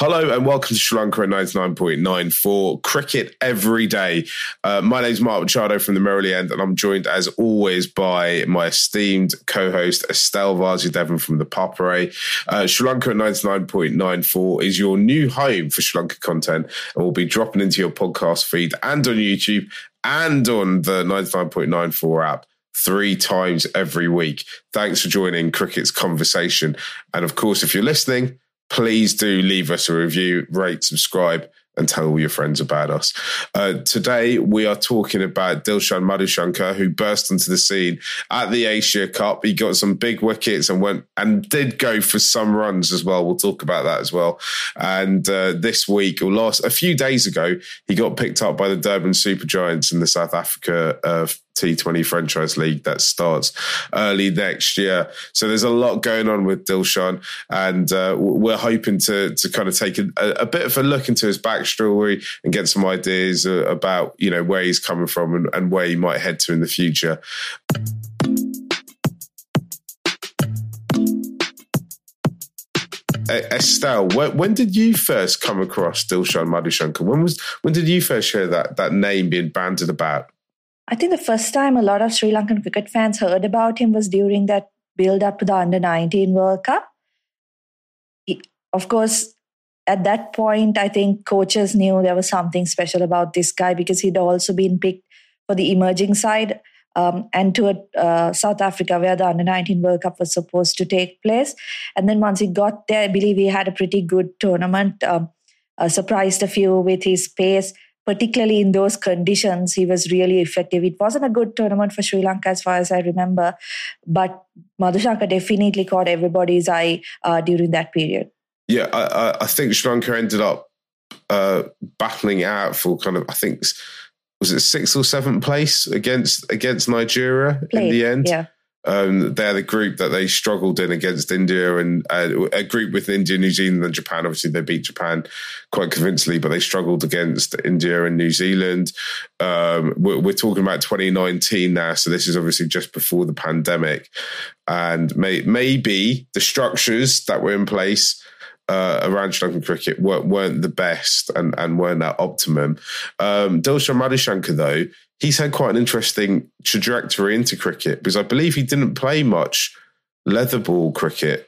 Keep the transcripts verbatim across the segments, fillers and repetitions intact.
Hello and welcome to Sri Lanka at ninety-nine point nine for Cricket Every Day. Uh, my name is Mark Machado from the Merrily End, and I'm joined as always by my esteemed co-host Estelle Vasudevan from the Papare. Uh, Sri Lanka at ninety-nine point nine four is your new home for Sri Lanka content, and we'll be dropping into your podcast feed and on YouTube and on the ninety-nine point nine four app three times every week. Thanks for joining Cricket's Conversation. And of course, if you're listening, please do leave us a review, rate, subscribe, and tell all your friends about us. Uh, today, we are talking about Dilshan Madushankar, who burst onto the scene at the Asia Cup. He got some big wickets and went and did go for some runs as well. We'll talk about that as well. And uh, this week, or last a few days ago, he got picked up by the Durban Super Giants in the South Africa uh, T twenty Franchise League that starts early next year. So there's a lot going on with Dilshan, and uh, we're hoping to to kind of take a, a bit of a look into his backstory and get some ideas about, you know, where he's coming from and, and where he might head to in the future. Estelle, when did you first come across Dilshan Madushankar? When was when did you first hear that that name being bandied about? I think the first time a lot of Sri Lankan cricket fans heard about him was during that build-up to the under nineteen World Cup. He, of course, at that point, I think coaches knew there was something special about this guy because he'd also been picked for the emerging side um, and to uh, South Africa, where the under nineteen World Cup was supposed to take place. And then once he got there, I believe he had a pretty good tournament, um, uh, surprised a few with his pace. Particularly in those conditions, he was really effective. It wasn't a good tournament for Sri Lanka as far as I remember, but Madushankar definitely caught everybody's eye uh, during that period. Yeah, I, I think Sri Lanka ended up uh, battling out for kind of, I think, was it sixth or seventh place against against Nigeria Played, in the end? Yeah. Um, they're the group that they struggled in against India, and uh, a group with India, New Zealand and Japan. Obviously, they beat Japan quite convincingly, but they struggled against India and New Zealand. Um, we're, we're talking about twenty nineteen now, so this is obviously just before the pandemic. And may, maybe the structures that were in place Uh, around Sri Lankan cricket weren't, weren't the best and, and weren't at optimum. Um, Dilshan Madushankar, though, he's had quite an interesting trajectory into cricket because I believe he didn't play much leather ball cricket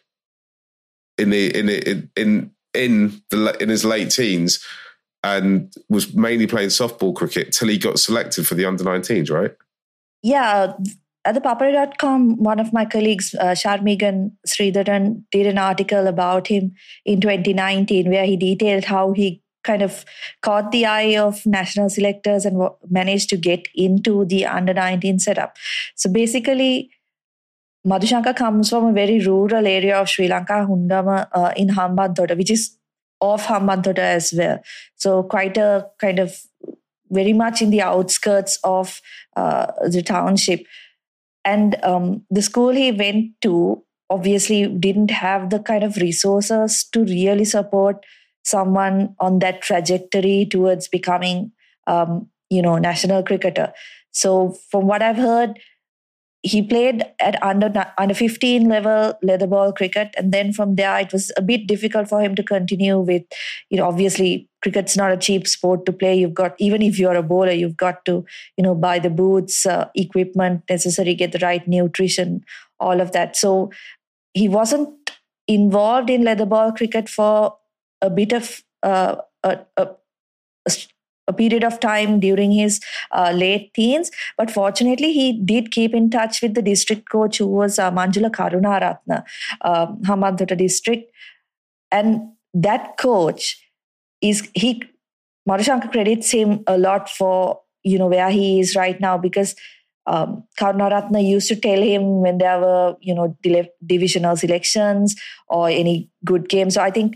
in the in in in in, the, in his late teens, and was mainly playing softball cricket till he got selected for the under nineteens, right? Yeah. At the papare dot com, one of my colleagues, uh, Sharmigan Sridharan, did an article about him in twenty nineteen where he detailed how he kind of caught the eye of national selectors and w- managed to get into the under nineteen setup. So basically, Madushankar comes from a very rural area of Sri Lanka, Hungama, uh, in Hambantota, which is off Hambantota as well. So quite a kind of very much in the outskirts of uh, the township. And um, the school he went to obviously didn't have the kind of resources to really support someone on that trajectory towards becoming, um, you know, national cricketer. So from what I've heard, he played at under under fifteen level leather ball cricket, and then from there it was a bit difficult for him to continue with, you know, obviously cricket's not a cheap sport to play. You've got, even if you're a bowler, you've got to, you know, buy the boots, uh, equipment necessary, get the right nutrition, all of that. So he wasn't involved in leather ball cricket for a bit of uh, a, a, a period of time during his uh, late teens. But fortunately, he did keep in touch with the district coach, who was uh, Manjula Karunaratna, um, Hambantota district. And that coach is, he, Madushankar credits him a lot for, you know, where he is right now, because um, Karunaratna used to tell him when there were, you know, divisional selections or any good games. So I think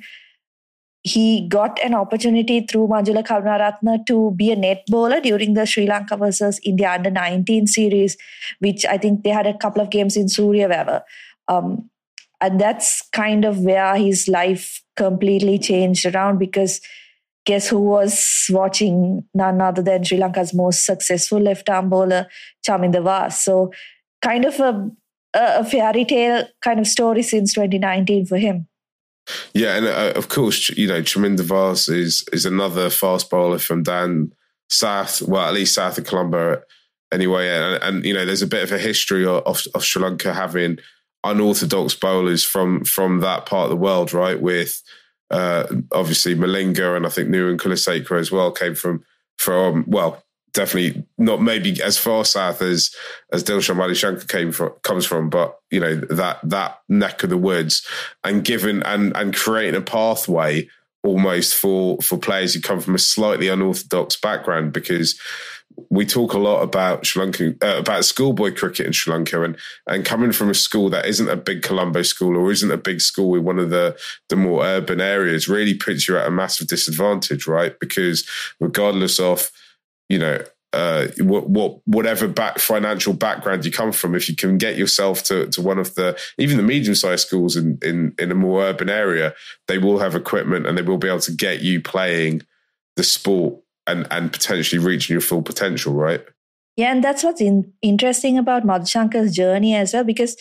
he got an opportunity through Manjula Karunaratna to be a net bowler during the Sri Lanka versus India under nineteen series, which I think they had a couple of games in Suryaweva. Um, and that's kind of where his life completely changed around, because guess who was watching? None other than Sri Lanka's most successful left-arm bowler, Chaminda Vaas. So kind of a, a fairy tale kind of story since twenty nineteen for him. Yeah, and uh, of course, you know, Chaminda Vaas is is another fast bowler from down south, well, at least south of Colombo anyway. And, and you know, there's a bit of a history of, of, of Sri Lanka having unorthodox bowlers from from that part of the world, right? With uh, obviously Malinga, and I think Nuran Kulasekara as well came from, from well, definitely not maybe as far south as as Dilshan Madishankar came from, comes from, but you know that that neck of the woods, and given and and creating a pathway almost for for players who come from a slightly unorthodox background, because we talk a lot about Sri Lanka, uh, about schoolboy cricket in Sri Lanka, and and coming from a school that isn't a big Colombo school or isn't a big school in one of the the more urban areas really puts you at a massive disadvantage, right? Because regardless of you know, uh, what, what, whatever back financial background you come from, if you can get yourself to, to one of the, even the medium-sized schools in, in, in a more urban area, they will have equipment and they will be able to get you playing the sport and, and potentially reaching your full potential, right? Yeah, and that's what's in, interesting about Madhushankar's journey as well, because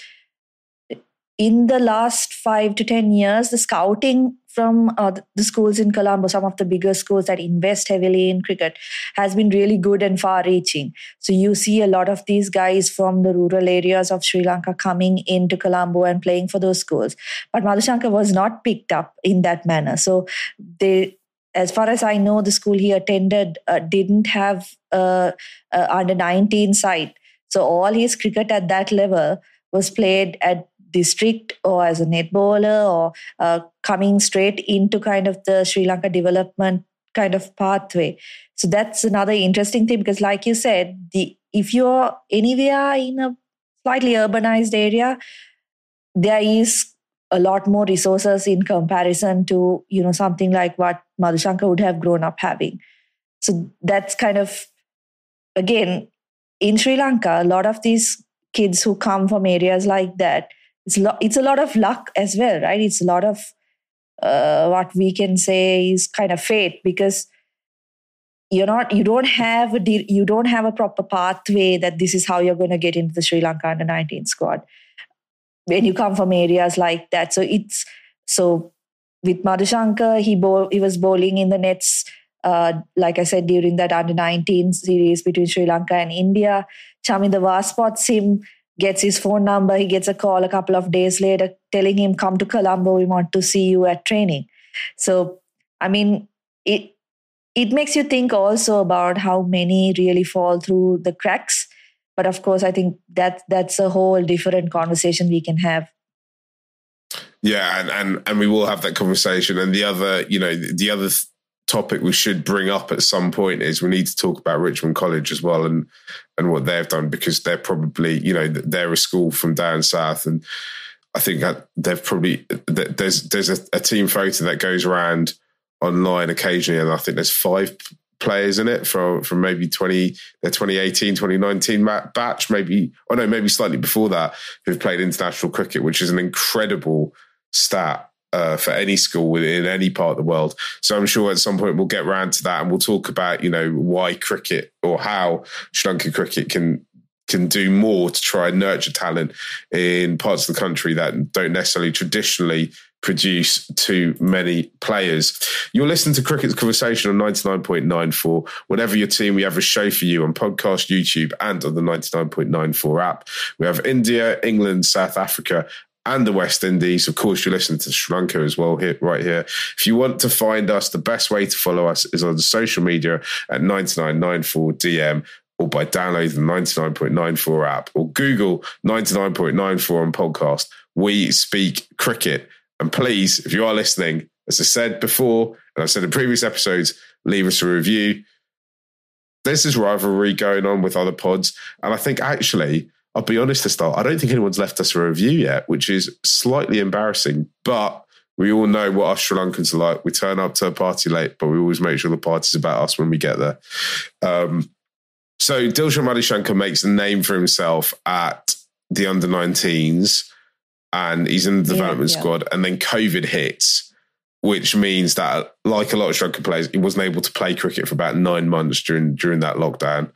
in the last five to ten years, the scouting from uh, the schools in Colombo, some of the bigger schools that invest heavily in cricket, has been really good and far-reaching. So you see a lot of these guys from the rural areas of Sri Lanka coming into Colombo and playing for those schools. But Madhushankar was not picked up in that manner. So they, as far as I know, the school he attended uh, didn't have uh, uh, under nineteen side. So all his cricket at that level was played at district or as a net bowler, or uh, coming straight into kind of the Sri Lanka development kind of pathway. So that's another interesting thing, because like you said, the if you're anywhere in a slightly urbanized area, there is a lot more resources in comparison to, you know, something like what Madhushankar would have grown up having. So that's kind of, again, in Sri Lanka, a lot of these kids who come from areas like that, It's, lo- it's a lot of luck as well, right? It's a lot of uh, what we can say is kind of fate, because you're not, you don't have a de- you don't have a proper pathway that this is how you're going to get into the Sri Lanka under nineteen squad when you come from areas like that. So it's so with Madhushankar, he bowl, he was bowling in the nets, uh, like I said, during that under nineteen series between Sri Lanka and India. Chaminda Vaas spots him, gets his phone number. He gets a call a couple of days later telling him, come to Colombo, we want to see you at training. So, I mean, it it makes you think also about how many really fall through the cracks. But of course, I think that that's a whole different conversation we can have. Yeah, and, and, and we will have that conversation. And the other, you know, the other th- topic we should bring up at some point is we need to talk about Richmond College as well, and and what they've done, because they're probably, you know, they're a school from down south, and I think that they've probably there's there's a, a team photo that goes around online occasionally, and I think there's five players in it from from maybe twenty their twenty eighteen twenty nineteen batch, maybe oh no maybe slightly before that, who've played international cricket, which is an incredible stat Uh, for any school in any part of the world. So I'm sure at some point we'll get round to that, and we'll talk about, you know, why cricket, or how Sri Lankan cricket can can do more to try and nurture talent in parts of the country that don't necessarily traditionally produce too many players. You're listening to Cricket's Conversation on ninety-nine point nine four. Whatever your team, we have a show for you on podcast, YouTube, and on the ninety-nine point nine four app. We have India, England, South Africa, and the West Indies. Of course, you're listening to Sri Lanka as well, here, right here. If you want to find us, the best way to follow us is on social media at ninety-nine nine four D M, or by downloading the ninety-nine point nine four app, or Google ninety-nine point nine four on podcast. We speak cricket. And please, if you are listening, as I said before, and I've said in previous episodes, leave us a review. There's this rivalry going on with other pods, and I think actually, I'll be honest to start, I don't think anyone's left us a review yet, which is slightly embarrassing. But we all know what us Sri Lankans are like. We turn up to a party late, but we always make sure the party's about us when we get there. Um, so Dilshan Madhushankar makes a name for himself at the under nineteens, and he's in the development yeah, yeah. squad, and then COVID hits, which means that, like a lot of Sri Lankan players, he wasn't able to play cricket for about nine months during, during that lockdown.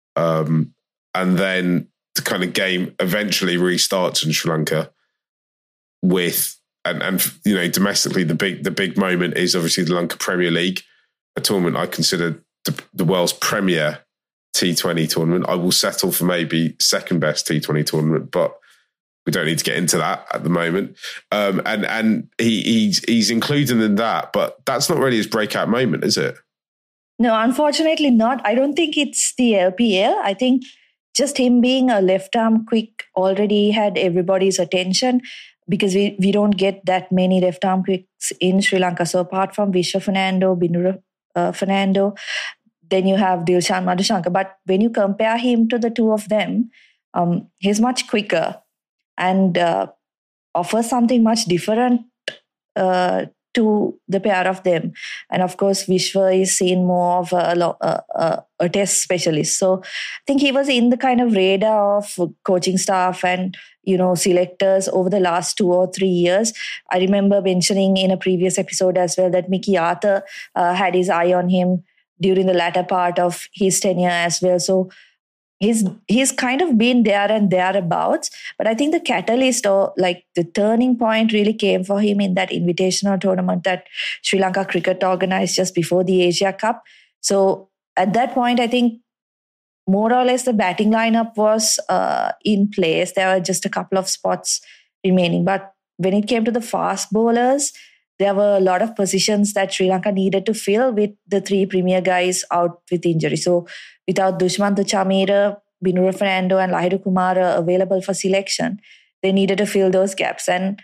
Um, and then the kind of game eventually restarts in Sri Lanka with and and you know, domestically, the big the big moment is obviously the Lanka Premier League, a tournament I consider the, the world's premier T twenty tournament. I will settle for maybe second best T twenty tournament, but we don't need to get into that at the moment. Um, and and he he's he's included in that, but that's not really his breakout moment, is it? No, unfortunately not. I don't think it's the L P L. I think just him being a left arm quick already had everybody's attention, because we, we don't get that many left arm quicks in Sri Lanka. So apart from Vishwa Fernando, Binura uh, Fernando, then you have Dilshan Madushanka. But when you compare him to the two of them, um, he's much quicker and uh, offers something much different uh, to the pair of them. And of course, Vishwa is seen more of a, a, a, a test specialist. So I think he was in the kind of radar of coaching staff and, you know, selectors over the last two or three years. I remember mentioning in a previous episode as well that Mickey Arthur uh, had his eye on him during the latter part of his tenure as well. So He's he's kind of been there and thereabouts, but I think the catalyst or like the turning point really came for him in that invitational tournament that Sri Lanka Cricket organized just before the Asia Cup. So at that point, I think more or less the batting lineup was uh, in place. There were just a couple of spots remaining. But when it came to the fast bowlers, there were a lot of positions that Sri Lanka needed to fill with the three premier guys out with injury. So without Dushmantha Chameera, Binura Fernando and Lahiru Kumara available for selection, they needed to fill those gaps. And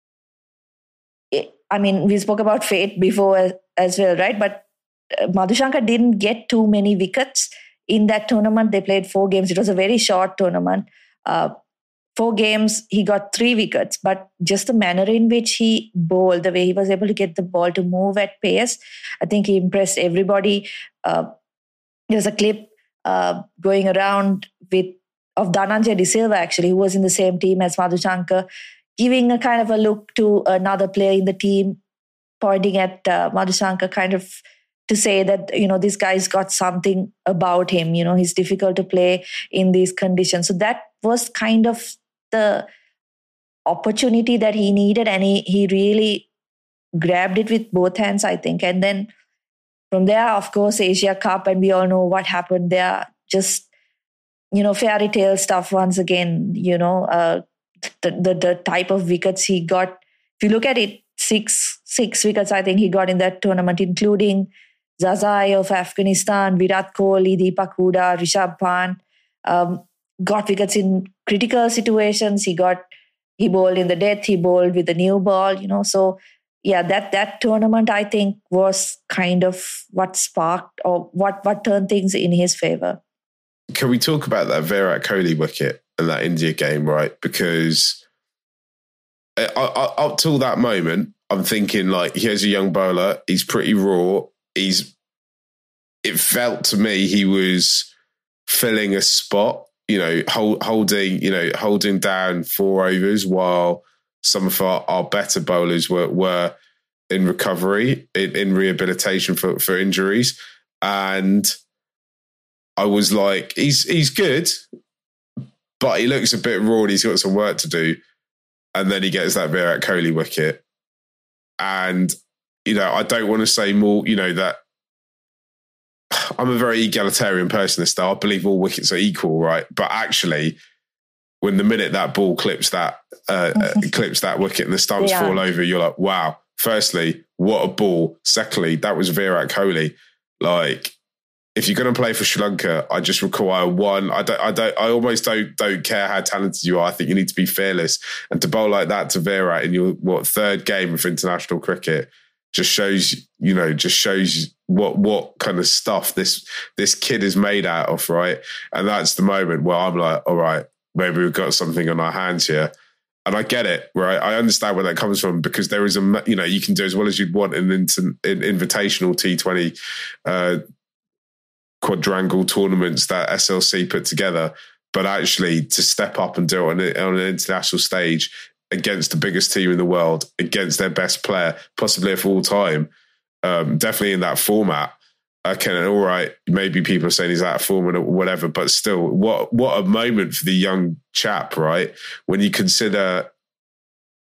it, I mean, we spoke about fate before as, as well, right? But uh, Madushanka didn't get too many wickets in that tournament. They played four games. It was a very short tournament. Uh, four games, he got three wickets, but just the manner in which he bowled, the way he was able to get the ball to move at pace, I think he impressed everybody. Uh, There's a clip uh, going around with of Dhananjay De Silva, actually, who was in the same team as Madushanka, giving a kind of a look to another player in the team, pointing at uh, Madushanka, kind of to say that, you know, this guy's got something about him. You know, he's difficult to play in these conditions. So that was kind of the opportunity that he needed, and he he really grabbed it with both hands, I think. And then from there, of course, Asia Cup, and we all know what happened there. Just, you know, fairy tale stuff once again, you know, uh, the, the the type of wickets he got. If you look at it, six six wickets, I think he got in that tournament, including Zazai of Afghanistan, Virat Kohli, Deepak Hooda, Rishabh Pant. Um, got wickets in critical situations. He got, he bowled in the death, he bowled with the new ball, you know, so yeah, that that tournament, I think, was kind of what sparked or what, what turned things in his favour. Can we talk about that Virat Kohli wicket and that India game, right? Because I, I, up till that moment, I'm thinking, like, here's a young bowler. He's pretty raw. He's. It felt to me he was filling a spot, you know, hold, holding, you know, holding down four overs while some of our, our better bowlers were were in recovery, in, in rehabilitation for, for injuries. And I was like, he's he's good, but he looks a bit raw and he's got some work to do. And then he gets that Virat Kohli wicket. And, you know, I don't want to say more, you know, that I'm a very egalitarian person, Estelle. I believe all wickets are equal, right? But actually, when the minute that ball clips that uh, uh, clips that wicket and the stumps yeah. fall over, you're like, wow. Firstly, what a ball. Secondly, that was Virat Kohli. Like, if you're going to play for Sri Lanka, I just require one. I don't. I don't. I almost don't don't care how talented you are. I think you need to be fearless, and to bowl like that to Virat in your what third game of international cricket just shows, you know, just shows what what kind of stuff this this kid is made out of, right? And that's the moment where I'm like, all right, maybe we've got something on our hands here. And I get it, right? I understand where that comes from, because there is a, you know, you can do as well as you'd want in an in invitational T twenty uh, quadrangle tournaments that S L C put together. But actually to step up and do it on, a, on an international stage against the biggest team in the world, against their best player, possibly of all time, um, definitely in that format. Okay, all right, maybe people are saying he's out of form or whatever, but still, what what a moment for the young chap, right? When you consider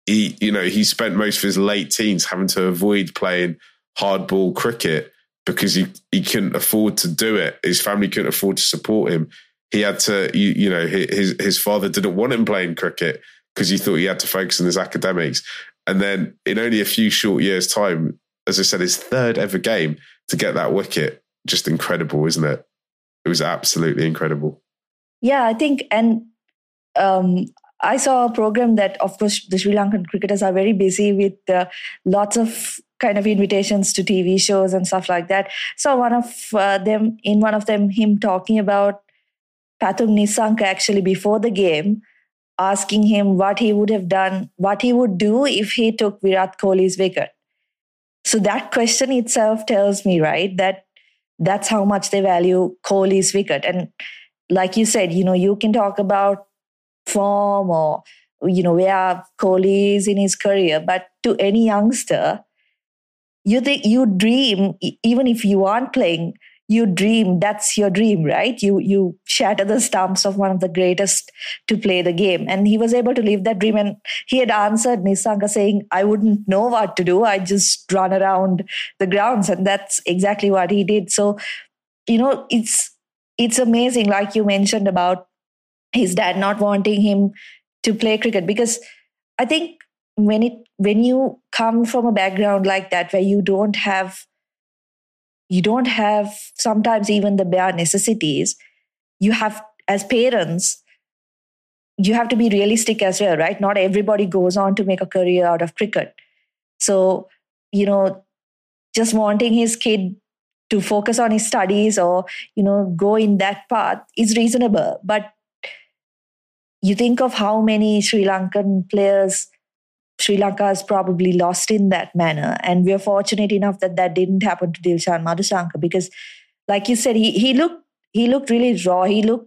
he, you know, he spent most of his late teens having to avoid playing hardball cricket because he, he couldn't afford to do it. His family couldn't afford to support him. He had to, you, you know, his his father didn't want him playing cricket because he thought he had to focus on his academics. And then in only a few short years' time, as I said, his third ever game to get that wicket, just incredible, isn't it? It was absolutely incredible. Yeah, I think, and um, I saw a program that, of course, the Sri Lankan cricketers are very busy with uh, lots of kind of invitations to T V shows and stuff like that. So one of uh, them, in one of them, him talking about Pathum Nissanka actually before the game, asking him what he would have done, what he would do if he took Virat Kohli's wicket. So that question itself tells me, right, that that's how much they value Kohli's wicket. And like you said, you know, you can talk about form or, you know, where Kohli is in his career, but to any youngster, you think you dream, even if you aren't playing, you dream, that's your dream, right? You you shatter the stumps of one of the greatest to play the game. And he was able to live that dream. And he had answered Nissanka saying, I wouldn't know what to do. I just run around the grounds. And that's exactly what he did. So, you know, it's it's amazing, like you mentioned about his dad not wanting him to play cricket. Because I think when it when you come from a background like that, where you don't have You don't have sometimes even the bare necessities. You have, as parents, you have to be realistic as well, right? Not everybody goes on to make a career out of cricket. So, you know, just wanting his kid to focus on his studies or, you know, go in that path is reasonable. But you think of how many Sri Lankan players Sri Lanka is probably lost in that manner. And we're fortunate enough that that didn't happen to Dilshan Madushanka because, like you said, he he looked he looked really raw. He looked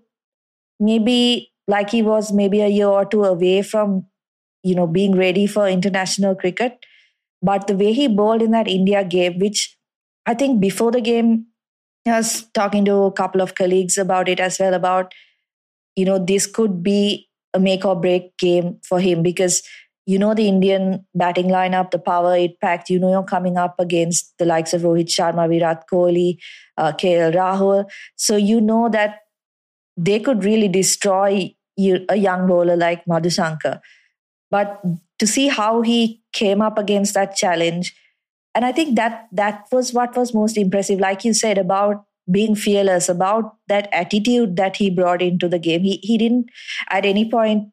maybe like he was maybe a year or two away from, you know, being ready for international cricket. But the way he bowled in that India game, which I think before the game, I was talking to a couple of colleagues about it as well, about, you know, this could be a make or break game for him because, you know, the Indian batting lineup, the power it packed, you know, you're coming up against the likes of Rohit Sharma, Virat Kohli, uh, K L Rahul. So you know that they could really destroy you, a young bowler like Madushanka. But to see how he came up against that challenge, and I think that that was what was most impressive, like you said, about being fearless, about that attitude that he brought into the game. He he didn't at any point.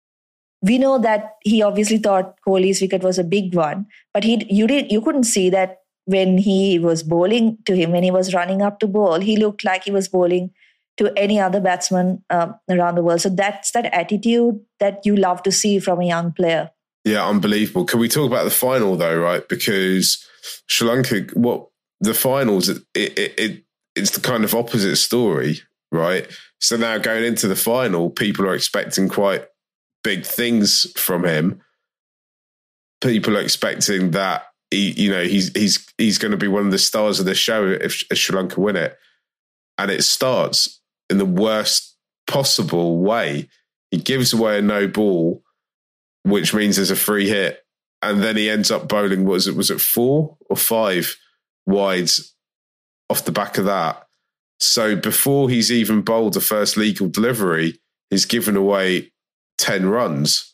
We know that he obviously thought Kohli's wicket was a big one, but he you did you couldn't see that when he was bowling to him, when he was running up to bowl, he looked like he was bowling to any other batsman um, around the world. So that's that attitude that you love to see from a young player. Yeah, unbelievable. Can we talk about the final though, right? Because Sri Lanka, what the finals, it, it, it it's the kind of opposite story, right? So now going into the final, people are expecting quite big things from him. People are expecting that he, you know, he's he's he's going to be one of the stars of the show if, if Sri Lanka win it, and it starts in the worst possible way. He gives away a no ball, which means there's a free hit, and then he ends up bowling. What was it? Was it four or five wides off the back of that? So before he's even bowled the first legal delivery, he's given away ten runs,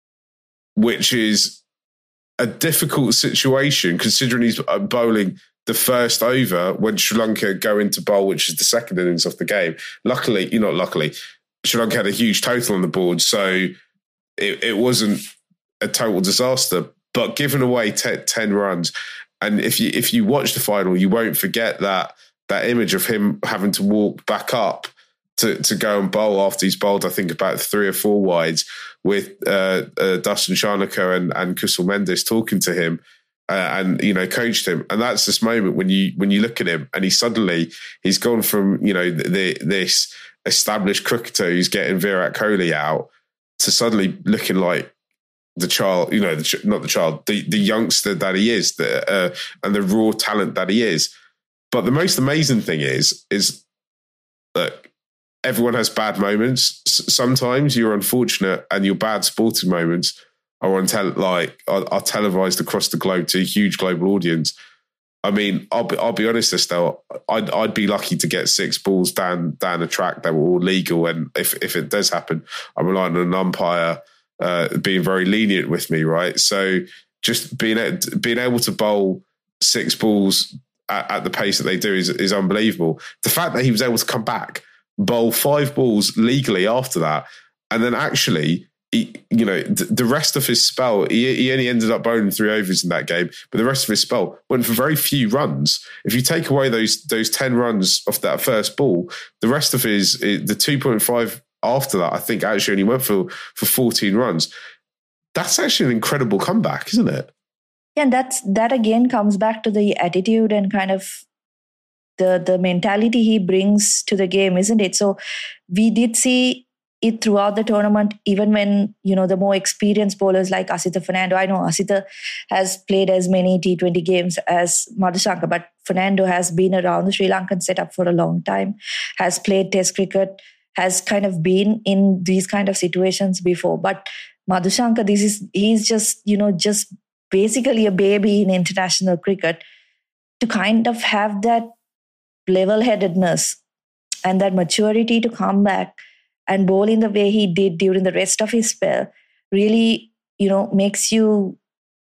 which is a difficult situation considering he's bowling the first over when Sri Lanka go into bowl, which is the second innings of the game. Luckily, you know, luckily, Sri Lanka had a huge total on the board, so it, it wasn't a total disaster, but giving away ten, ten runs. And if you if you watch the final, you won't forget that that image of him having to walk back up to, to go and bowl after he's bowled, I think, about three or four wides with uh, uh, Dustin Shanaka and, and Kusal Mendes talking to him uh, and, you know, coached him. And that's this moment when you when you look at him and he suddenly, he's gone from, you know, the, this established cricketer who's getting Virat Kohli out to suddenly looking like the child, you know, the, not the child, the, the youngster that he is, the, uh, and the raw talent that he is. But the most amazing thing is, is that everyone has bad moments. Sometimes you're unfortunate and your bad sporting moments are on tel- like are, are televised across the globe to a huge global audience. I mean, I'll be, I'll be honest, Estelle, I'd, I'd be lucky to get six balls down down a track that were all legal. And if, if it does happen, I'm relying on an umpire uh, being very lenient with me, right? So just being, being able to bowl six balls at, at the pace that they do is, is unbelievable. The fact that he was able to come back, bowl five balls legally after that, and then actually... He, you know, the rest of his spell, he, he only ended up bowling three overs in that game, but the rest of his spell went for very few runs. If you take away those those ten runs off that first ball, the rest of his, the two point five after that, I think actually only went for, for fourteen runs. That's actually an incredible comeback, isn't it? Yeah, and that's, that again comes back to the attitude and kind of the, the mentality he brings to the game, isn't it? So we did see it throughout the tournament, even when, you know, the more experienced bowlers like Asitha Fernando, I know Asitha has played as many T twenty games as Madhushanka, but Fernando has been around the Sri Lankan setup for a long time, has played Test cricket, has kind of been in these kind of situations before. But Madhushanka, this is, he's just, you know, just basically a baby in international cricket. To kind of have that level-headedness and that maturity to come back and bowl in the way he did during the rest of his spell really, you know, makes you,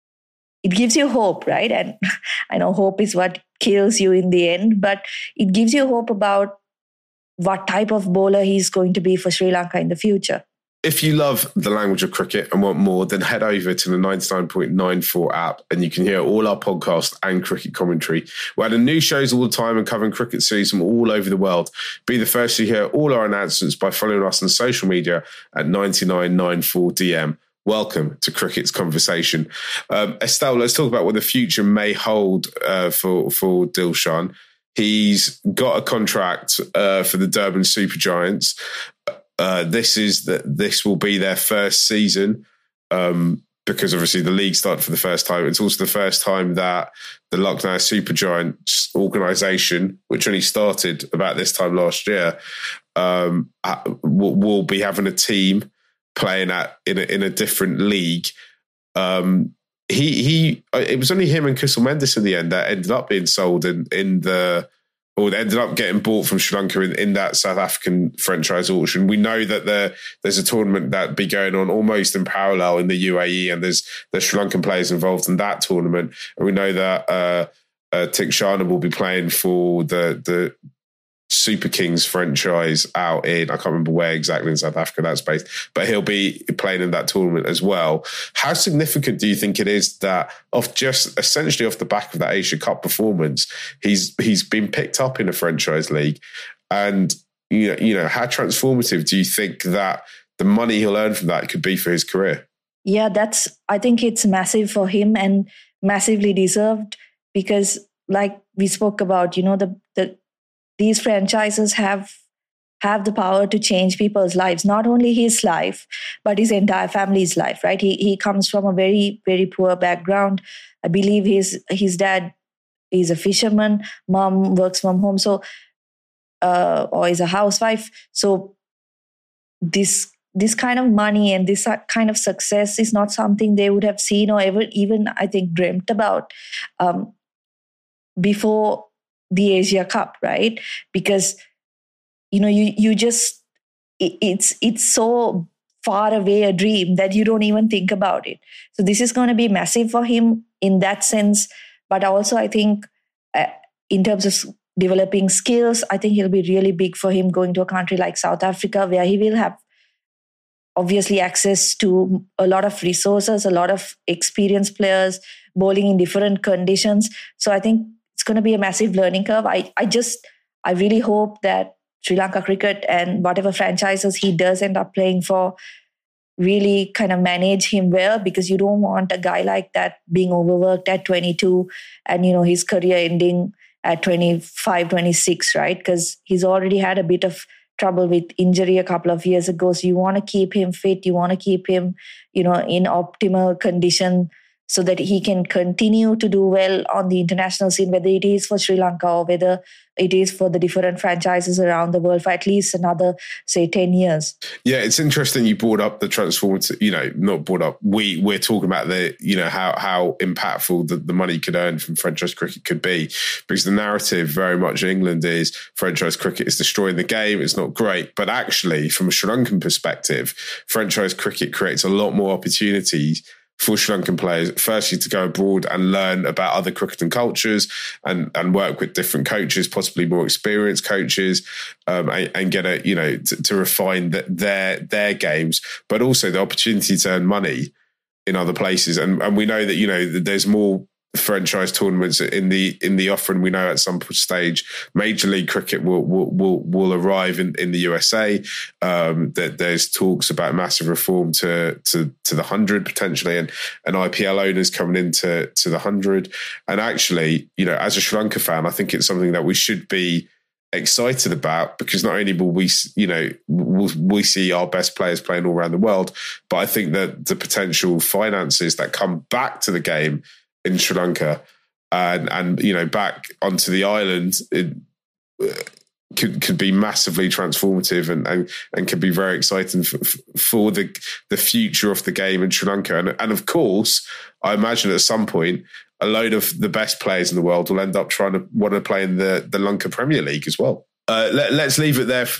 it gives you hope, right? And I know hope is what kills you in the end, but it gives you hope about what type of bowler he's going to be for Sri Lanka in the future. If you love the language of cricket and want more, then head over to the ninety-nine point nine four app and you can hear all our podcasts and cricket commentary. We're adding new shows all the time and covering cricket series from all over the world. Be the first to hear all our announcements by following us on social media at ninety-nine ninety-four D M. Welcome to Cricket's Conversation. Um, Estelle, let's talk about what the future may hold uh, for, for Dilshan. He's got a contract uh, for the Durban Super Giants. Uh, this is that this will be their first season um, because obviously the league started for the first time. It's also the first time that the Lucknow Super Giants organisation, which only started about this time last year, um, will, will be having a team playing at in a, in a different league. Um, he he, it was only him and Kusal Mendis in the end that ended up being sold in in the. Or ended up getting bought from Sri Lanka in, in that South African franchise auction. We know that there, there's a tournament that be going on almost in parallel in the U A E, and there's there's Sri Lankan players involved in that tournament. And we know that uh, uh, Theekshana will be playing for the the Super Kings franchise out in, I can't remember where exactly in South Africa that's based, but he'll be playing in that tournament as well. How significant do you think it is that off just essentially off the back of that Asia Cup performance, he's he's been picked up in a franchise league? And you know, you know, how transformative do you think that the money he'll earn from that could be for his career? Yeah, that's, I think it's massive for him and massively deserved, because like we spoke about, you know, the the these franchises have have the power to change people's lives, not only his life, but his entire family's life, right? He he comes from a very, very poor background. I believe his his dad is a fisherman, mom works from home, so uh, or is a housewife. So this this kind of money and this kind of success is not something they would have seen or ever even, I think, dreamt about um, before the Asia Cup, right? Because, you know, you you just, it, it's it's so far away a dream that you don't even think about it. So this is going to be massive for him in that sense. But also, I think uh, in terms of developing skills, I think he'll be really big for him going to a country like South Africa, where he will have obviously access to a lot of resources, a lot of experienced players bowling in different conditions. So I think it's going to be a massive learning curve. I, I just, I really hope that Sri Lanka cricket and whatever franchises he does end up playing for really kind of manage him well, because you don't want a guy like that being overworked at twenty-two and, you know, his career ending at twenty-five, twenty-six, right? Because he's already had a bit of trouble with injury a couple of years ago. So you want to keep him fit. You want to keep him, you know, in optimal condition so that he can continue to do well on the international scene, whether it is for Sri Lanka or whether it is for the different franchises around the world for at least another, say, ten years. Yeah, it's interesting you brought up the transformative, you know, not brought up, we, we're talking about the, you know, how how impactful the, the money you could earn from franchise cricket could be, because the narrative very much in England is franchise cricket is destroying the game, it's not great. But actually, from a Sri Lankan perspective, franchise cricket creates a lot more opportunities for Sri Lankan players, firstly, to go abroad and learn about other cricketing cultures and, and work with different coaches, possibly more experienced coaches, um, and, and get a, you know, to, to refine the, their their games, but also the opportunity to earn money in other places. And, and we know that, you know, there's more franchise tournaments in the in the offering. We know at some stage Major League Cricket will will will, will arrive in, in the U S A. Um, that there's talks about massive reform to to to the hundred potentially, and and I P L owners coming into to the hundred. And actually, you know, as a Sri Lanka fan, I think it's something that we should be excited about, because not only will we, you know, will we see our best players playing all around the world, but I think that the potential finances that come back to the game in Sri Lanka and, and you know, back onto the island, it could could be massively transformative and and, and could be very exciting for, for the the future of the game in Sri Lanka. And, and of course, I imagine at some point, a load of the best players in the world will end up trying to want to play in the, the Lanka Premier League as well. Uh, let, let's leave it there.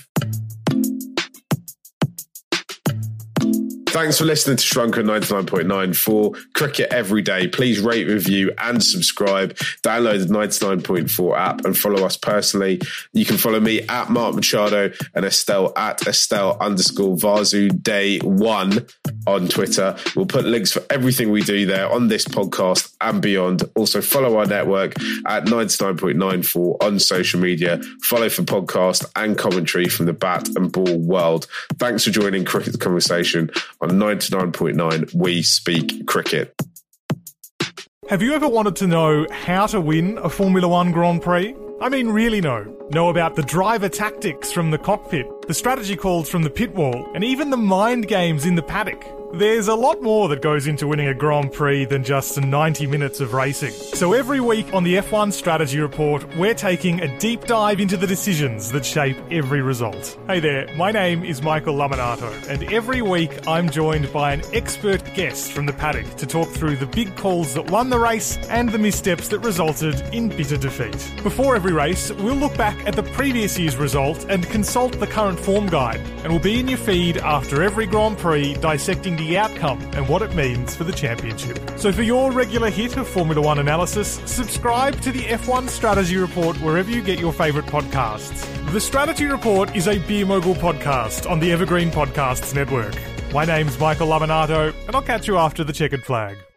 Thanks for listening to Sri Lanka ninety-nine point nine four Cricket Every Day. Please rate, review and subscribe. Download the ninety-nine point four app and follow us personally. You can follow me at Mark Machado and Estelle at Estelle underscore Vasu Day one on Twitter. We'll put links for everything we do there on this podcast and beyond. Also follow our network at ninety-nine point nine four on social media. Follow for podcast and commentary from the bat and ball world. Thanks for joining Cricket Conversation on ninety-nine point nine, We Speak Cricket. Have you ever wanted to know how to win a Formula One Grand Prix? I mean, really know. Know about the driver tactics from the cockpit, the strategy calls from the pit wall, and even the mind games in the paddock. There's a lot more that goes into winning a Grand Prix than just ninety minutes of racing. So every week on the F one Strategy Report, we're taking a deep dive into the decisions that shape every result. Hey there, my name is Michael Laminato, and every week I'm joined by an expert guest from the paddock to talk through the big calls that won the race and the missteps that resulted in bitter defeat. Before every race, we'll look back at the previous year's result and consult the current form guide, and we'll be in your feed after every Grand Prix dissecting the outcome and what it means for the championship. So for your regular hit of Formula One analysis, subscribe to the F one Strategy Report wherever you get your favourite podcasts. The Strategy Report is a Beer Mogul podcast on the Evergreen Podcasts Network. My name's Michael Laminato, and I'll catch you after the checkered flag.